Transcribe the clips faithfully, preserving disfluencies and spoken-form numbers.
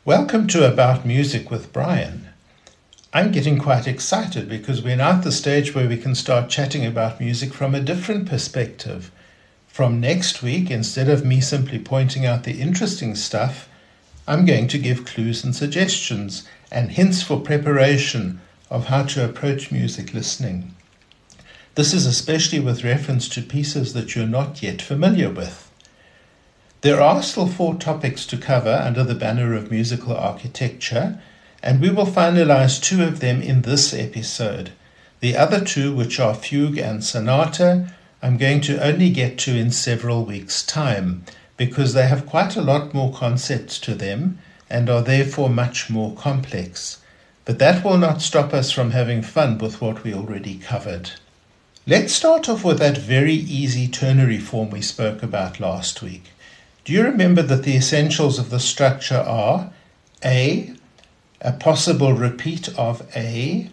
Welcome to About Music with Brian. I'm getting quite excited because we're now at the stage where we can start chatting about music from a different perspective. From next week, instead of me simply pointing out the interesting stuff, I'm going to give clues and suggestions and hints for preparation of how to approach music listening. This is especially with reference to pieces that you're not yet familiar with. There are still four topics to cover under the banner of musical architecture, and we will finalize two of them in this episode. The other two, which are fugue and sonata, I'm going to only get to in several weeks' time, because they have quite a lot more concepts to them and are therefore much more complex. But that will not stop us from having fun with what we already covered. Let's start off with that very easy ternary form we spoke about last week. Do you remember that the essentials of the structure are A, a possible repeat of A,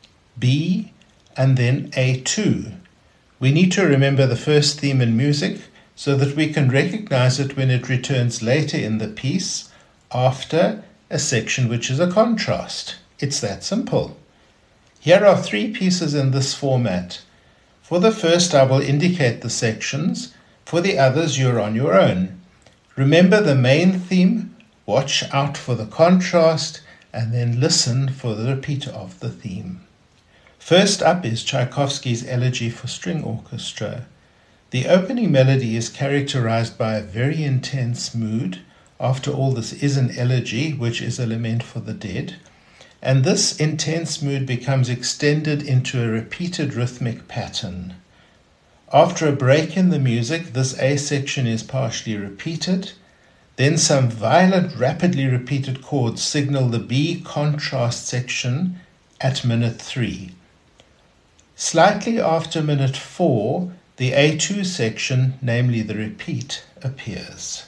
B, and then A two? We need to remember the first theme in music so that we can recognize it when it returns later in the piece after a section which is a contrast. It's that simple. Here are three pieces in this format. For the first, I will indicate the sections. For the others, you're on your own. Remember the main theme, watch out for the contrast, and then listen for the repeat of the theme. First up is Tchaikovsky's Elegy for String Orchestra. The opening melody is characterized by a very intense mood. After all, this is an elegy, which is a lament for the dead. And this intense mood becomes extended into a repeated rhythmic pattern. After a break in the music, this A section is partially repeated. Then some violent, rapidly repeated chords signal the B contrast section at minute three. Slightly after minute four, the A two section, namely the repeat, appears.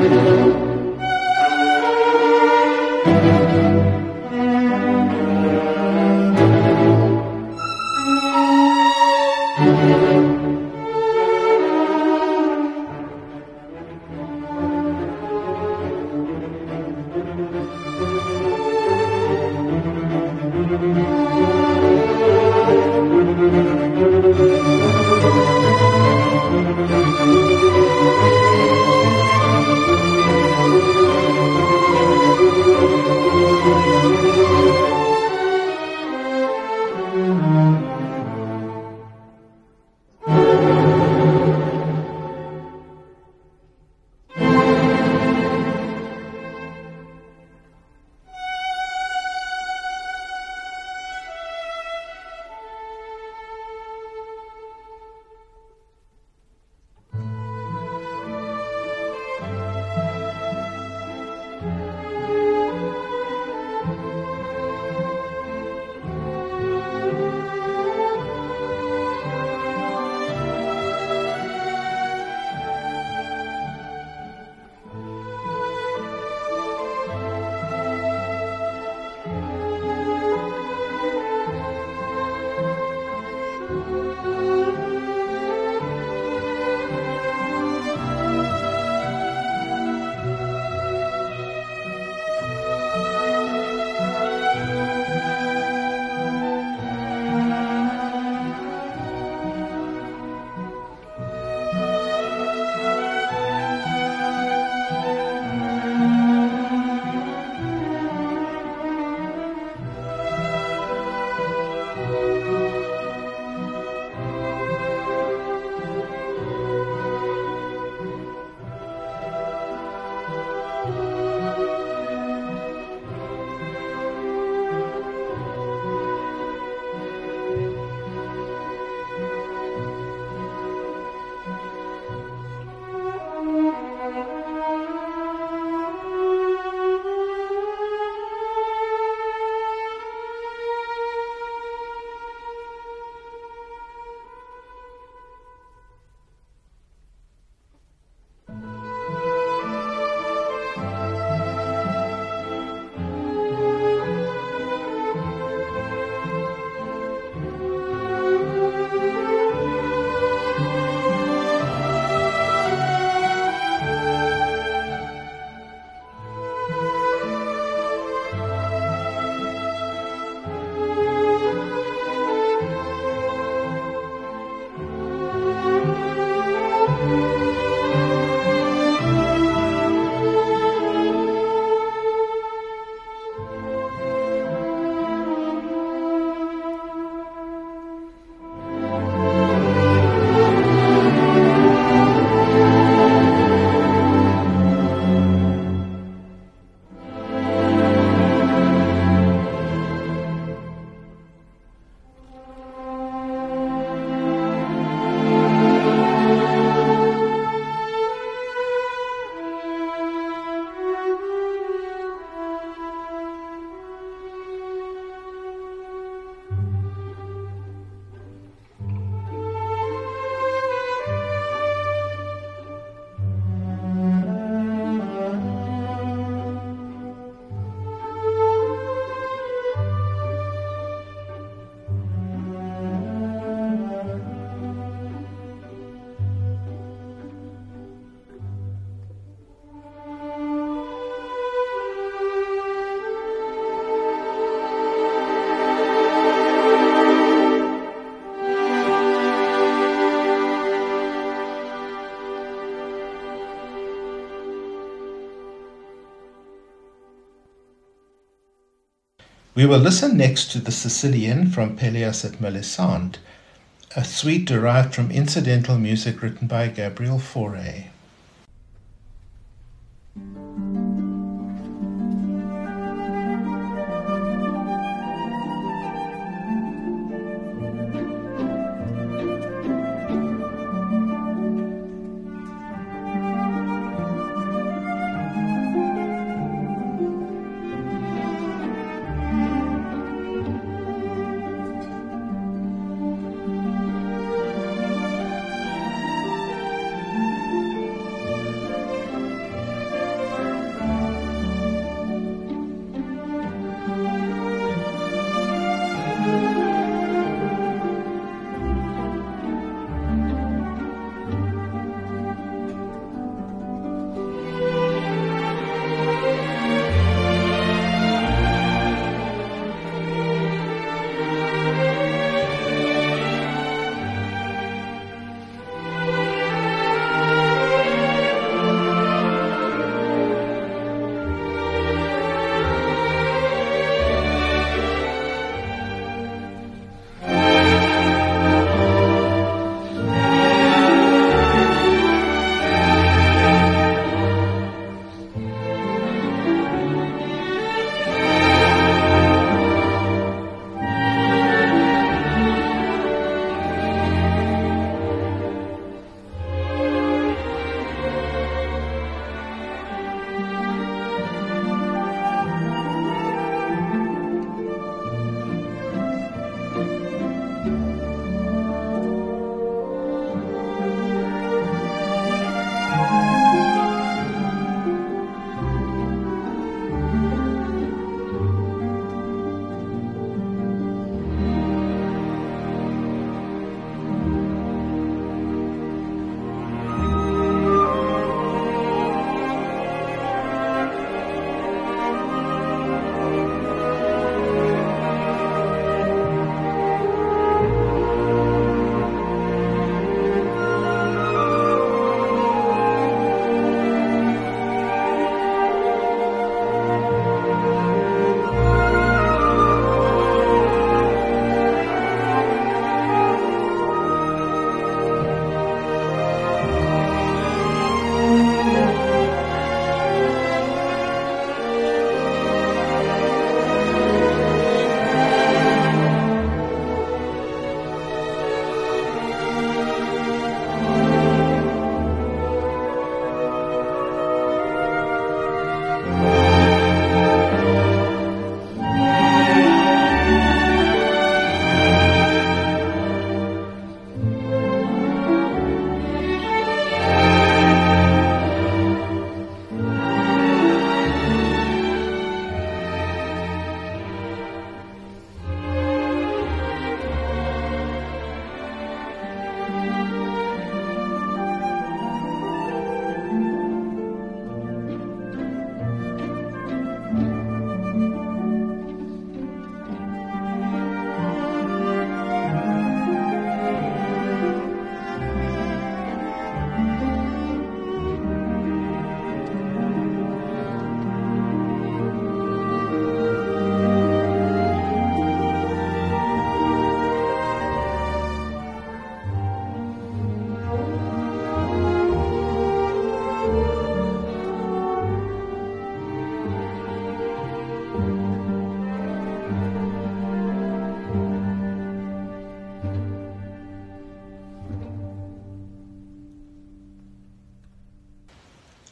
We will listen next to the Sicilian from Pelléas et Melisande, a suite derived from incidental music written by Gabriel Fauré.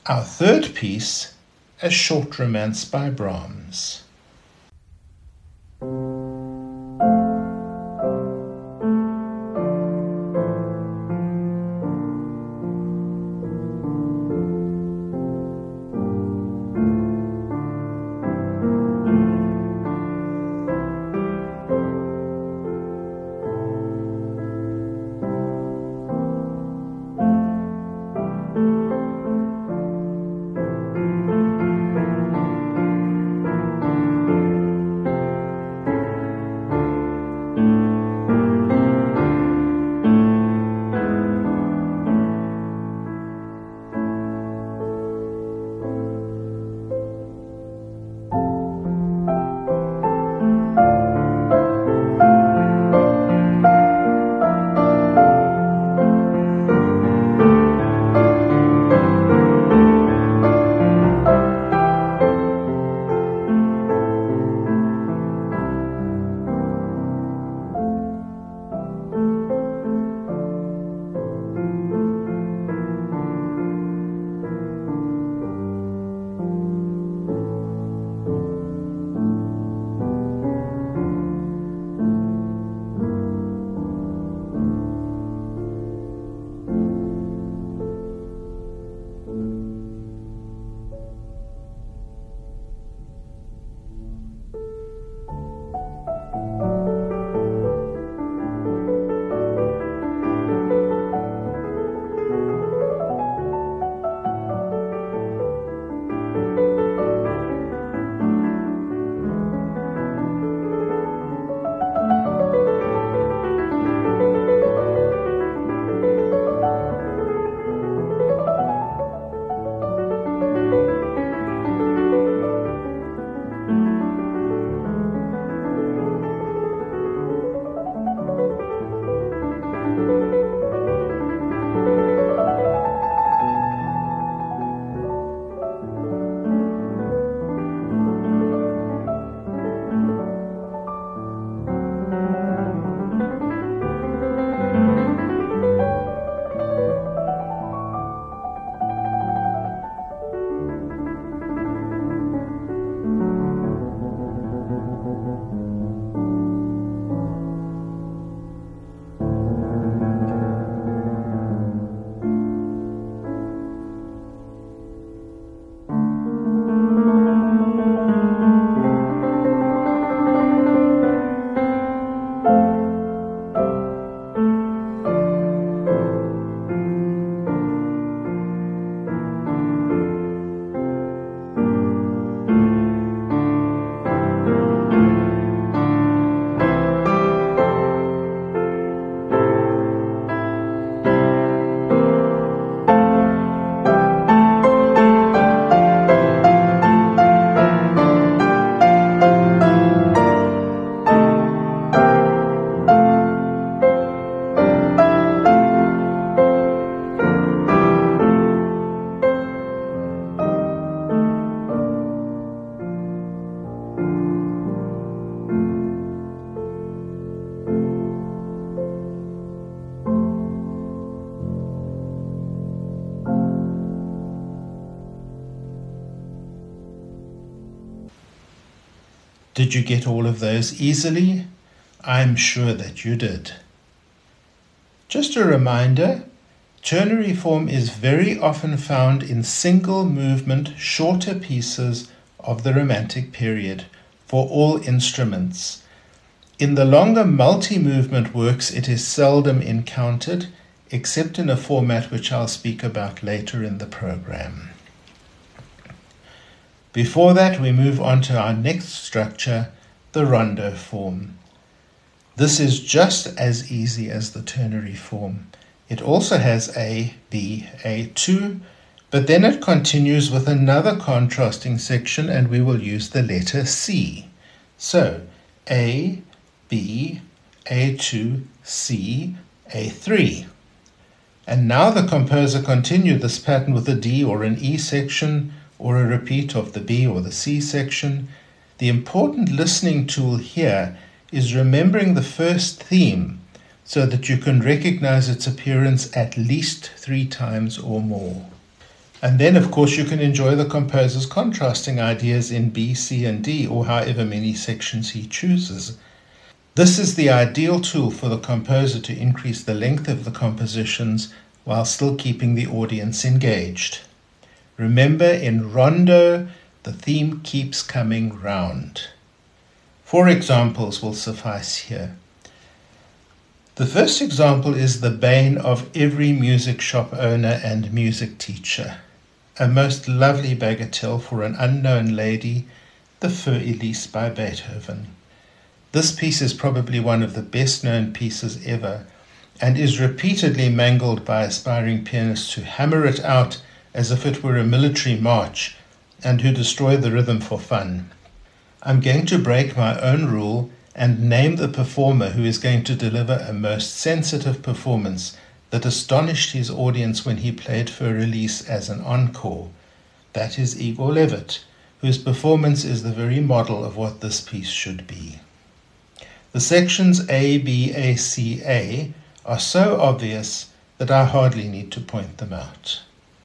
Our third piece, A Short Romance by Brahms. Did you get all of those easily? I'm sure that you did. Just a reminder, ternary form is very often found in single movement, shorter pieces of the Romantic period for all instruments. In the longer multi-movement works, it is seldom encountered, except in a format which I'll speak about later in the program. Before that, we move on to our next structure, the rondo form. This is just as easy as the ternary form. It also has A, B, A two, but then it continues with another contrasting section, and we will use the letter C. So, A, B, A two, C, A three. And now the composer continued this pattern with a D or an E section, or a repeat of the B or the C section. The important listening tool here is remembering the first theme so that you can recognize its appearance at least three times or more. And then, of course, you can enjoy the composer's contrasting ideas in B, C, and D, or however many sections he chooses. This is the ideal tool for the composer to increase the length of the compositions while still keeping the audience engaged. Remember, in rondo, the theme keeps coming round. Four examples will suffice here. The first example is the bane of every music shop owner and music teacher. A most lovely bagatelle for an unknown lady, the Für Elise by Beethoven. This piece is probably one of the best-known pieces ever, and is repeatedly mangled by aspiring pianists who hammer it out as if it were a military march, and who destroy the rhythm for fun. I'm going to break my own rule and name the performer who is going to deliver a most sensitive performance that astonished his audience when he played Für Elise as an encore. That is Igor Levit, whose performance is the very model of what this piece should be. The sections A, B, A, C, A are so obvious that I hardly need to point them out.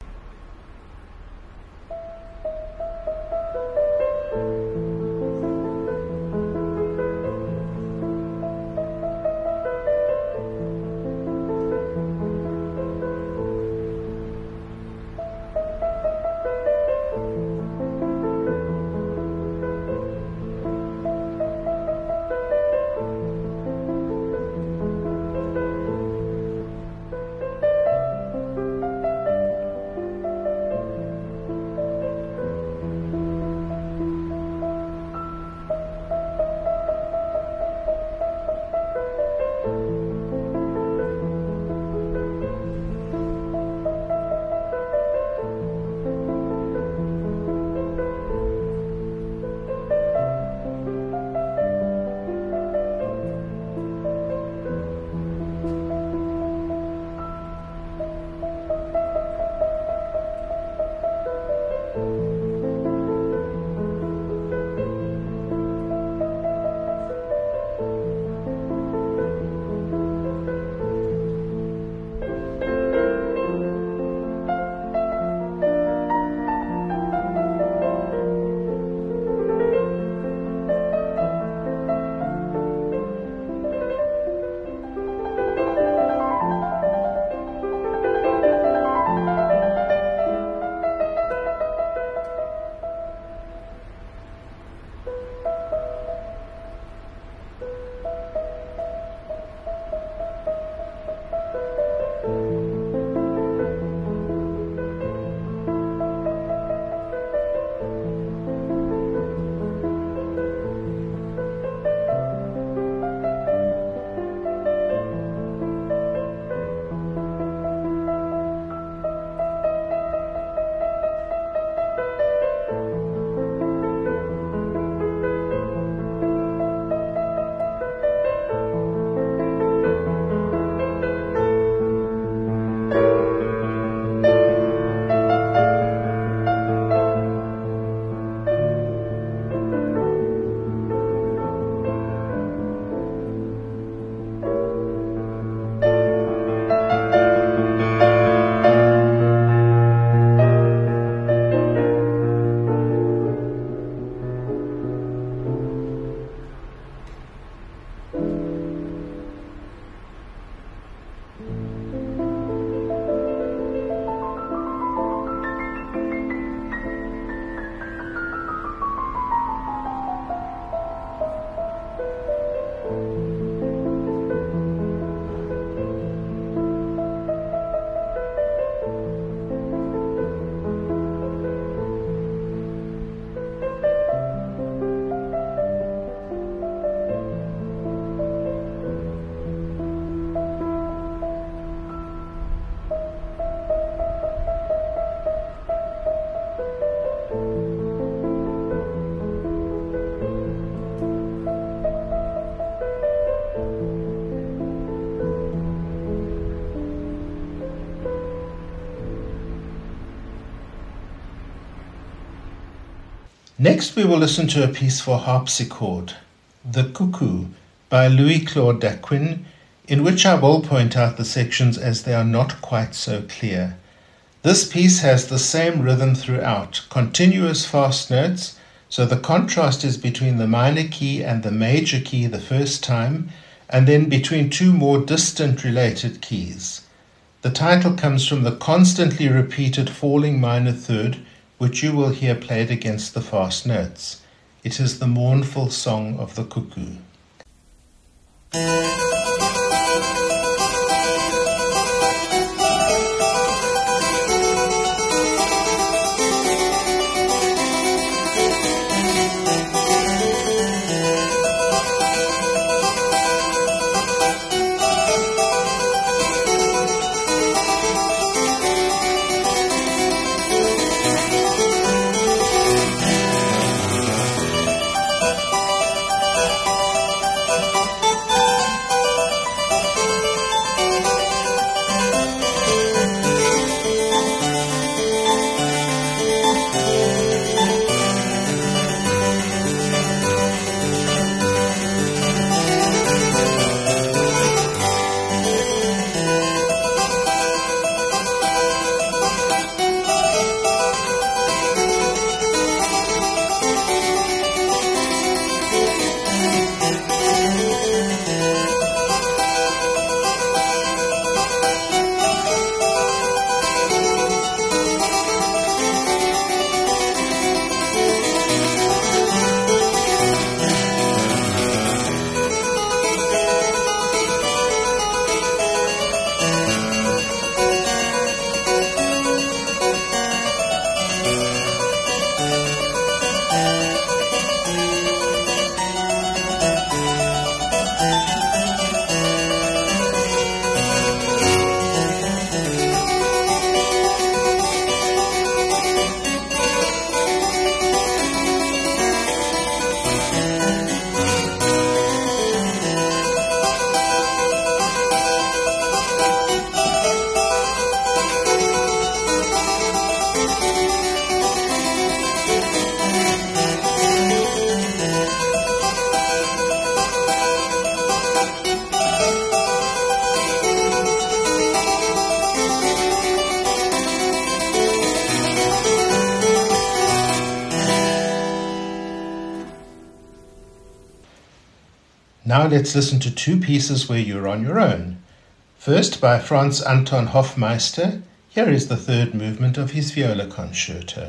Next we will listen to a piece for harpsichord, The Cuckoo by Louis-Claude Daquin, in which I will point out the sections as they are not quite so clear. This piece has the same rhythm throughout, continuous fast notes, so the contrast is between the minor key and the major key the first time, and then between two more distant related keys. The title comes from the constantly repeated falling minor third, which you will hear played against the fast notes. It is the mournful song of the cuckoo. Now let's listen to two pieces where you're on your own. First, by Franz Anton Hofmeister, here is the third movement of his viola concerto.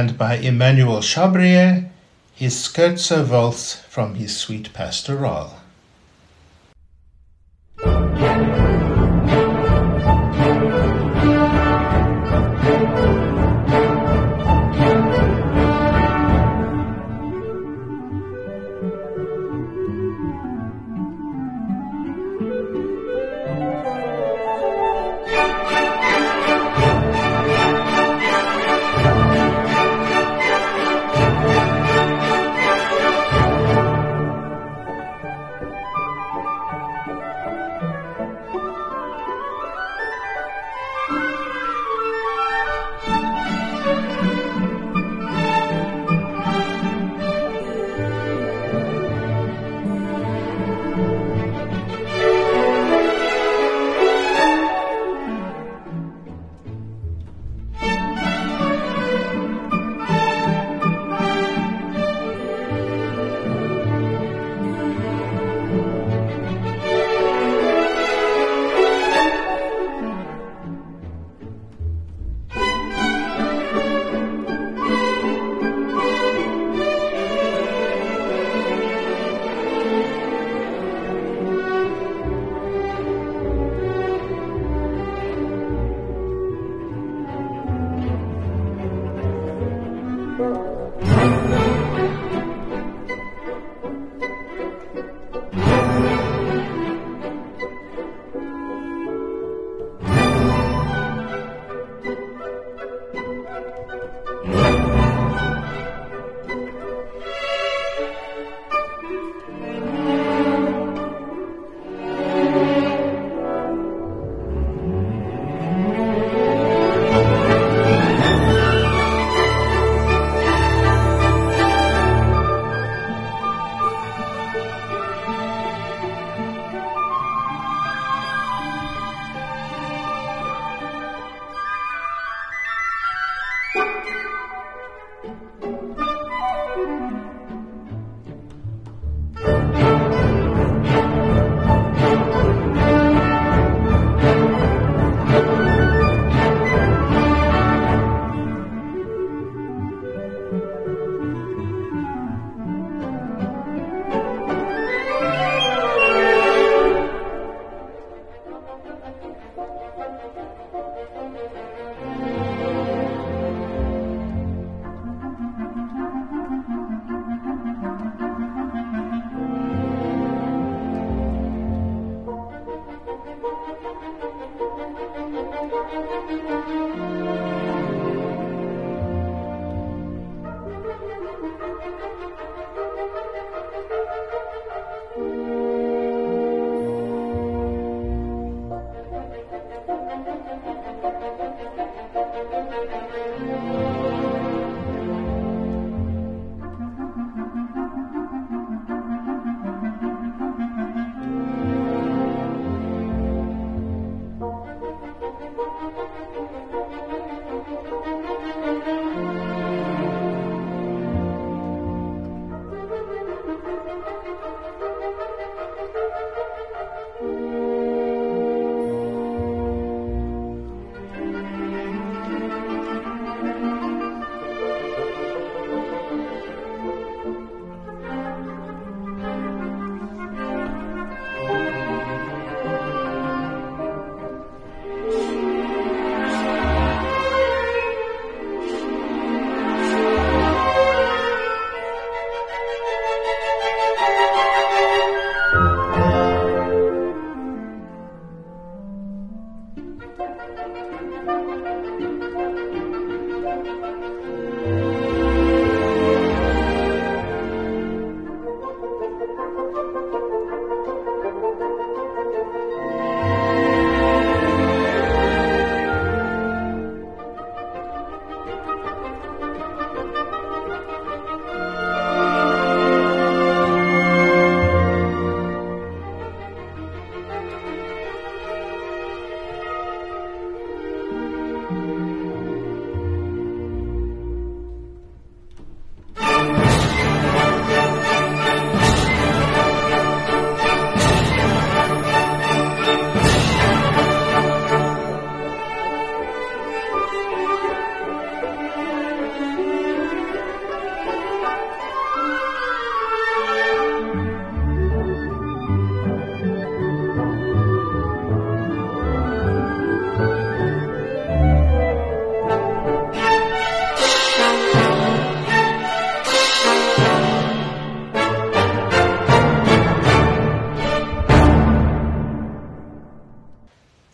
and by Emmanuel Chabrier, his Scherzo Waltz from his Suite Pastorale.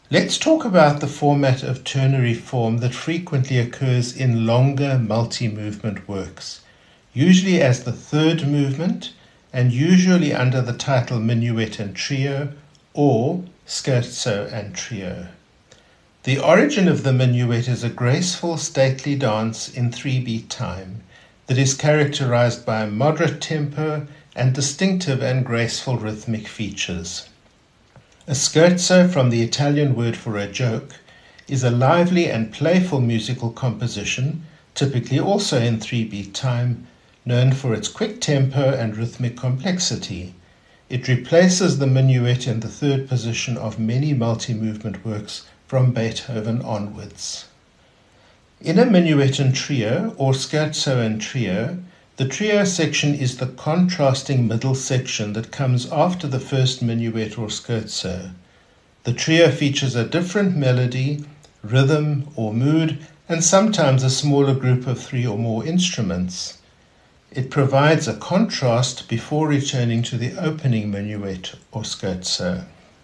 Let's talk about the format of ternary form that frequently occurs in longer multi-movement works, usually as the third movement and usually under the title Minuet and Trio or Scherzo and Trio. The origin of the minuet is a graceful, stately dance in three-beat time that is characterized by a moderate tempo and distinctive and graceful rhythmic features. A scherzo, from the Italian word for a joke, is a lively and playful musical composition, typically also in three-beat time, known for its quick tempo and rhythmic complexity. It replaces the minuet in the third position of many multi-movement works from Beethoven onwards. In a minuet and trio, or scherzo and trio, the trio section is the contrasting middle section that comes after the first minuet or scherzo. The trio features a different melody, rhythm, or mood, and sometimes a smaller group of three or more instruments. It provides a contrast before returning to the opening minuet or scherzo.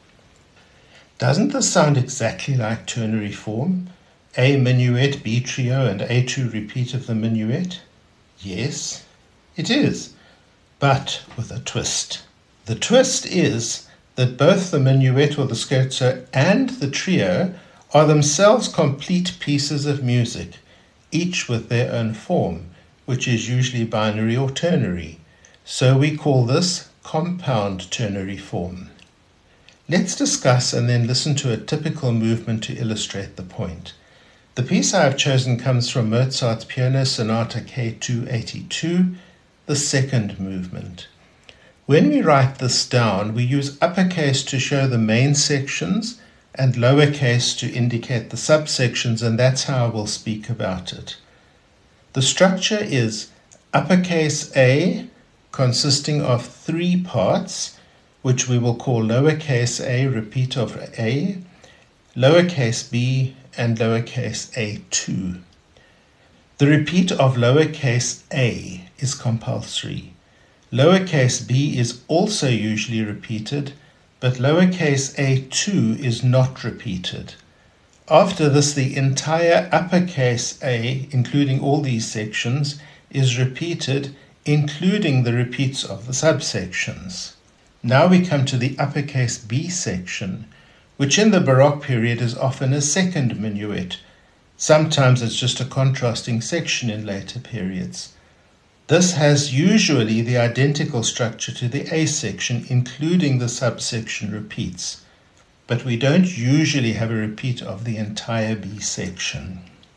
Doesn't this sound exactly like ternary form? A minuet, B trio, and A two repeat of the minuet? Yes, it is, but with a twist. The twist is that both the minuet or the scherzo and the trio are themselves complete pieces of music, each with their own form, which is usually binary or ternary. So we call this compound ternary form. Let's discuss and then listen to a typical movement to illustrate the point. The piece I have chosen comes from Mozart's Piano Sonata K two eighty-two, the second movement. When we write this down, we use uppercase to show the main sections and lowercase to indicate the subsections, and that's how I will speak about it. The structure is uppercase A, consisting of three parts, which we will call lowercase a, repeat of A, lowercase b, and lowercase a two. The repeat of lowercase a is compulsory. Lowercase b is also usually repeated, but lowercase a two is not repeated. After this, the entire uppercase A, including all these sections, is repeated, including the repeats of the subsections. Now we come to the uppercase B section, which in the Baroque period is often a second minuet. Sometimes it's just a contrasting section in later periods. This has usually the identical structure to the A section, including the subsection repeats, but we don't usually have a repeat of the entire B section.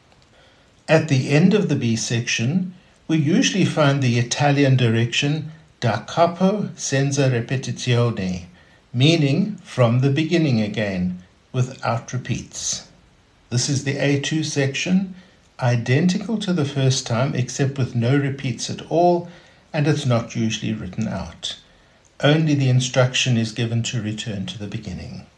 At the end of the B section, we usually find the Italian direction da capo senza ripetizione, meaning from the beginning again, without repeats. This is the A two section, identical to the first time except with no repeats at all, and it's not usually written out. Only the instruction is given to return to the beginning.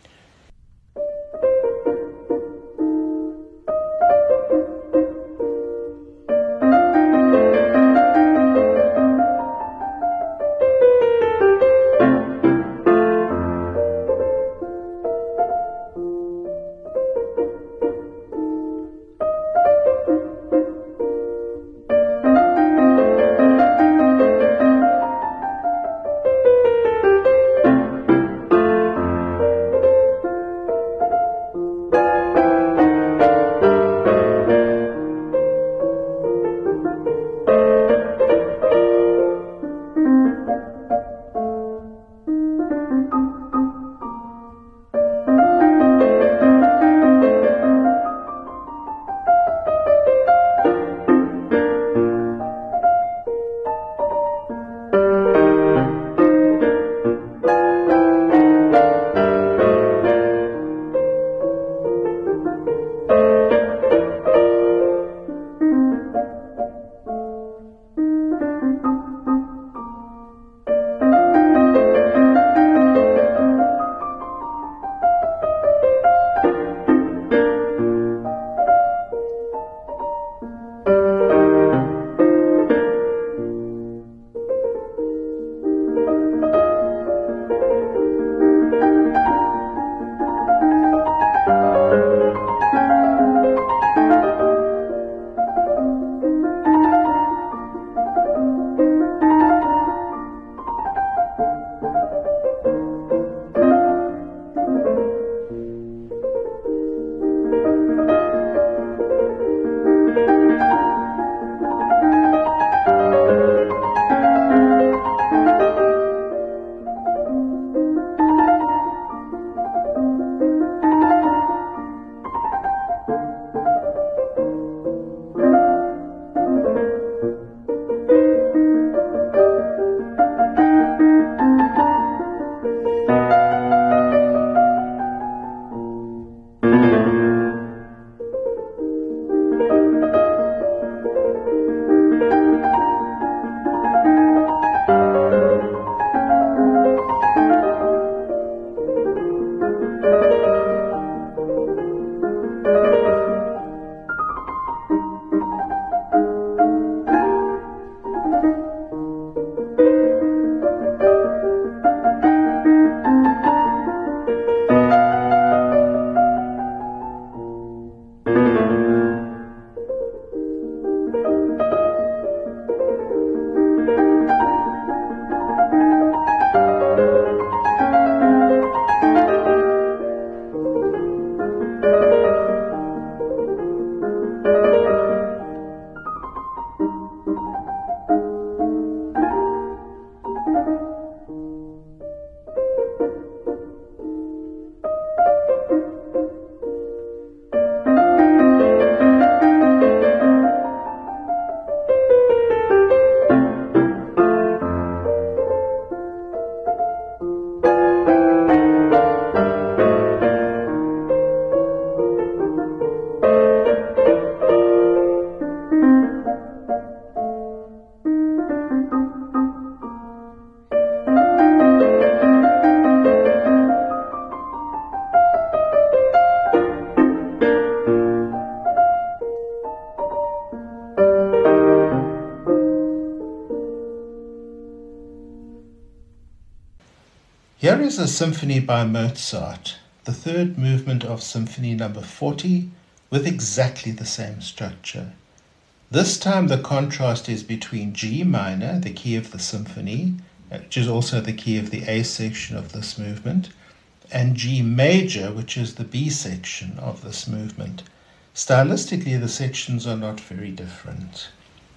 Here is a symphony by Mozart, the third movement of Symphony number forty, with exactly the same structure. This time the contrast is between G minor, the key of the symphony, which is also the key of the A section of this movement, and G major, which is the B section of this movement. Stylistically, the sections are not very different.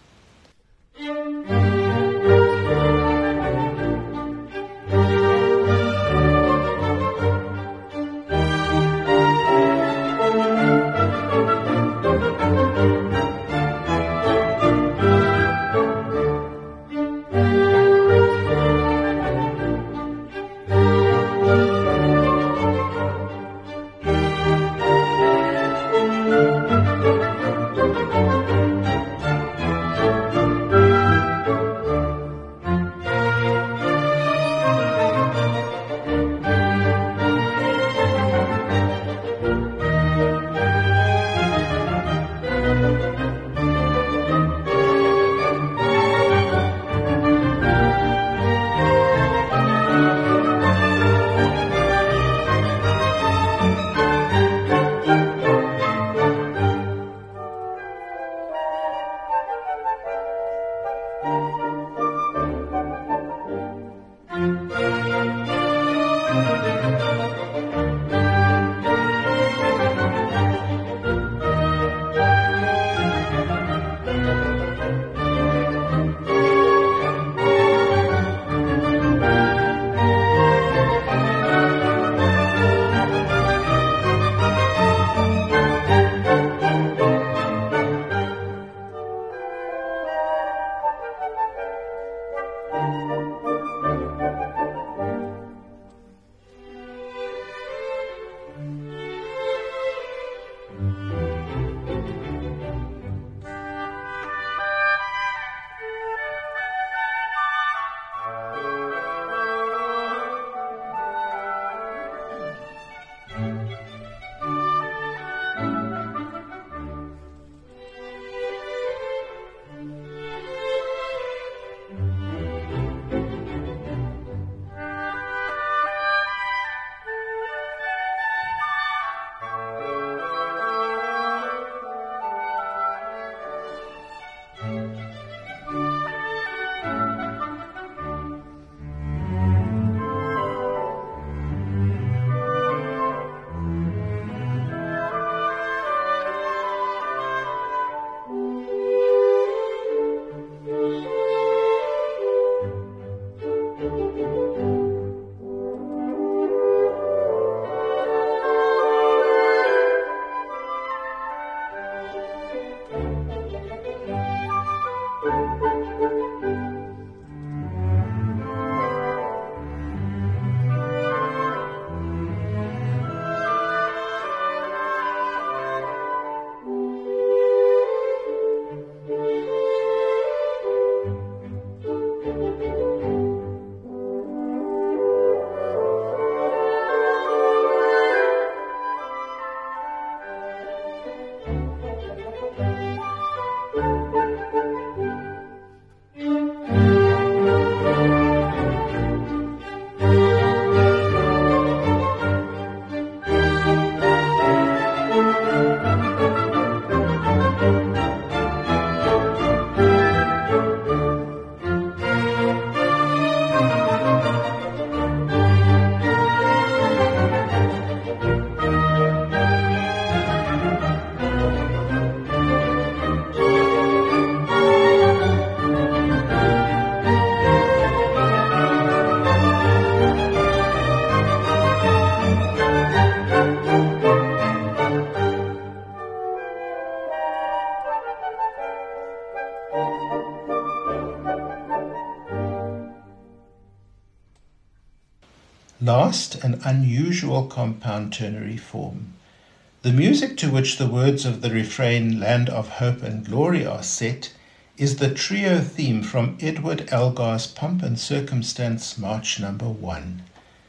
Last, an unusual compound ternary form. The music to which the words of the refrain "Land of Hope and Glory" are set is the trio theme from Edward Elgar's Pomp and Circumstance March number one.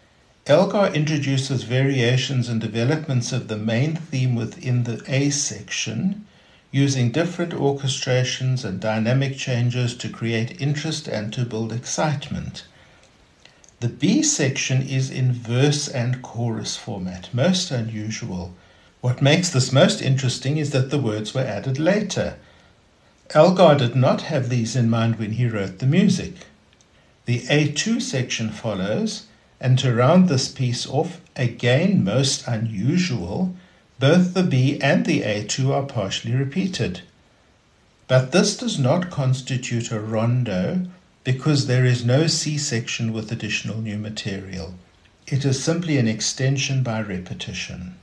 Elgar introduces variations and developments of the main theme within the A section, using different orchestrations and dynamic changes to create interest and to build excitement. The B section is in verse and chorus format, most unusual. What makes this most interesting is that the words were added later. Elgar did not have these in mind when he wrote the music. The A two section follows, and to round this piece off, again most unusual, both the B and the A two are partially repeated. But this does not constitute a rondo because there is no C section with additional new material. It is simply an extension by repetition.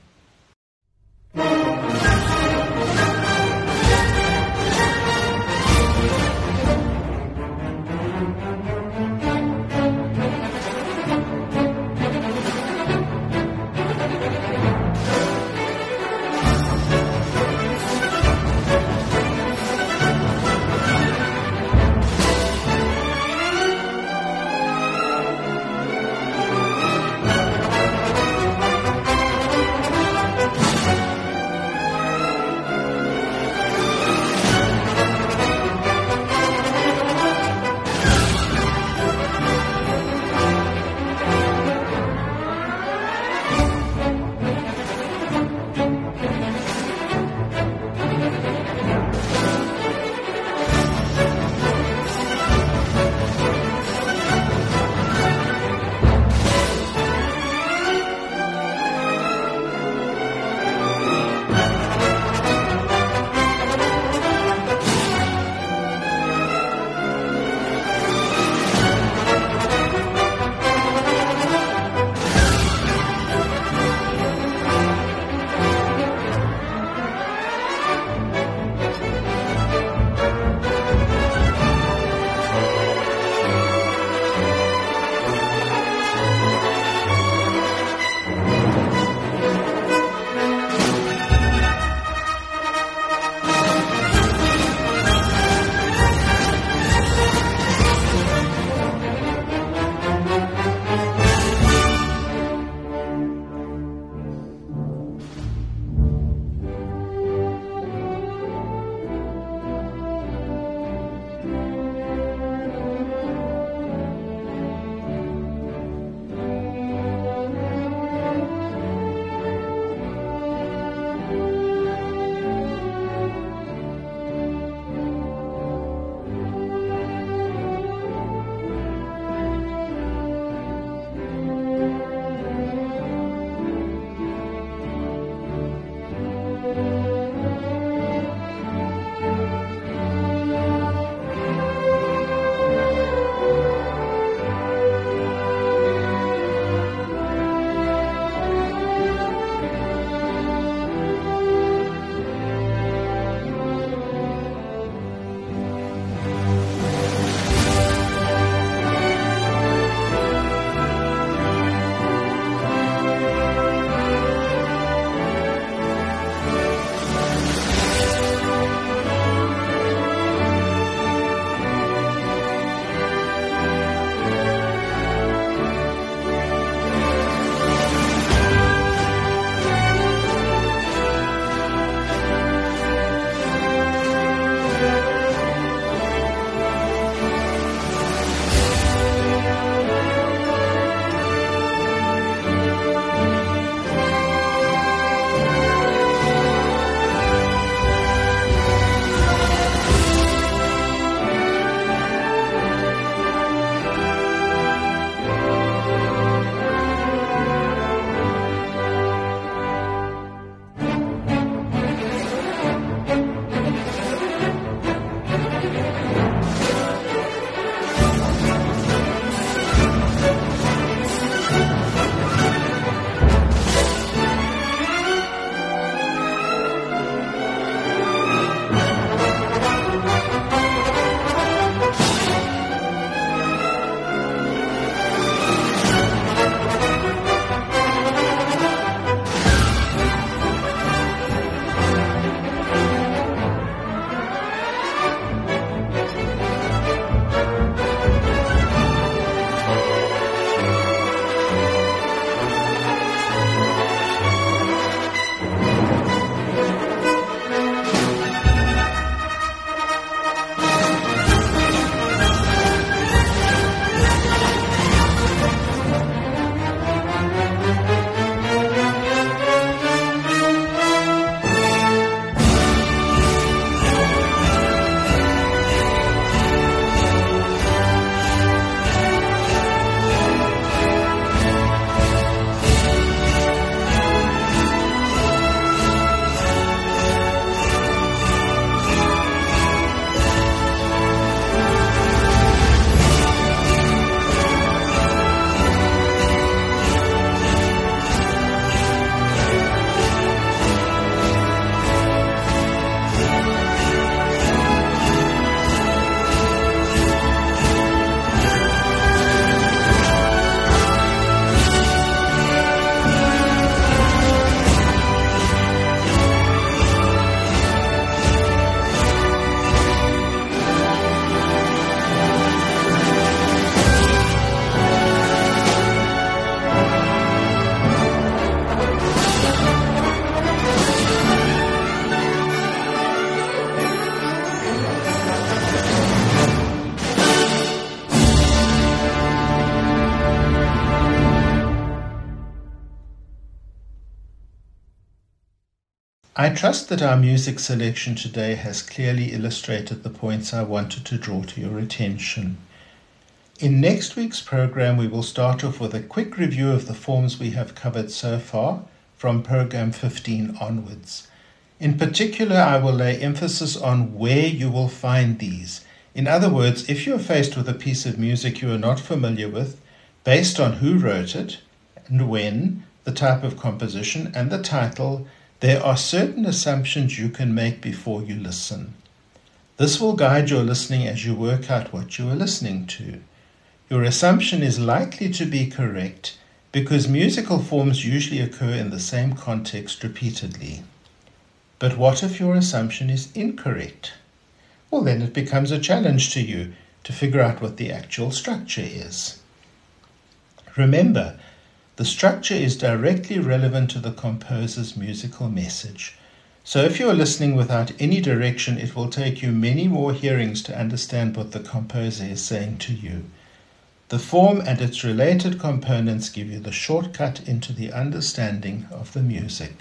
I trust that our music selection today has clearly illustrated the points I wanted to draw to your attention. In next week's program, we will start off with a quick review of the forms we have covered so far from program fifteen onwards. In particular, I will lay emphasis on where you will find these. In other words, if you are faced with a piece of music you are not familiar with, based on who wrote it and when, the type of composition and the title, there are certain assumptions you can make before you listen. This will guide your listening as you work out what you are listening to. Your assumption is likely to be correct because musical forms usually occur in the same context repeatedly. But what if your assumption is incorrect? Well, then it becomes a challenge to you to figure out what the actual structure is. Remember, the structure is directly relevant to the composer's musical message. So if you are listening without any direction, it will take you many more hearings to understand what the composer is saying to you. The form and its related components give you the shortcut into the understanding of the music.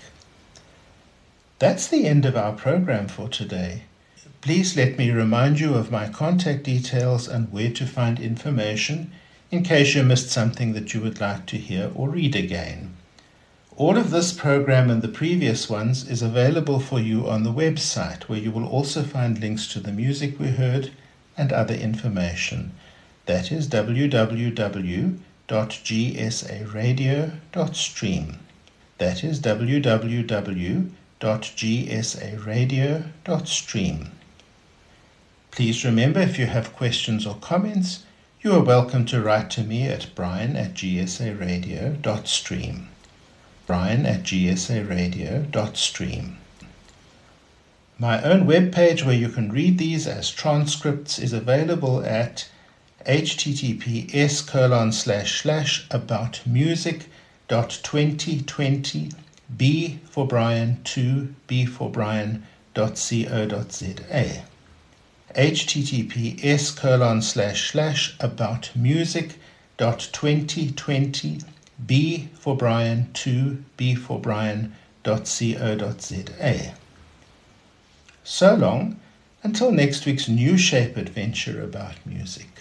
That's the end of our program for today. Please let me remind you of my contact details and where to find information in case you missed something that you would like to hear or read again. All of this program and the previous ones is available for you on the website, where you will also find links to the music we heard and other information. That is w w w dot g s a radio dot stream. That is w w w dot g s a radio dot stream. Please remember, if you have questions or comments, you are welcome to write to me at brian at g s a radio dot stream. brian at g s a radio dot stream. My own webpage where you can read these as transcripts is available at https colon slash slash about music dot twenty twenty b for Brian two b for Brian dot co dot za. https colon slash slash about music dot twenty twenty b for Brian two b for Brian dot co dot za. So long until next week's new shape adventure about music.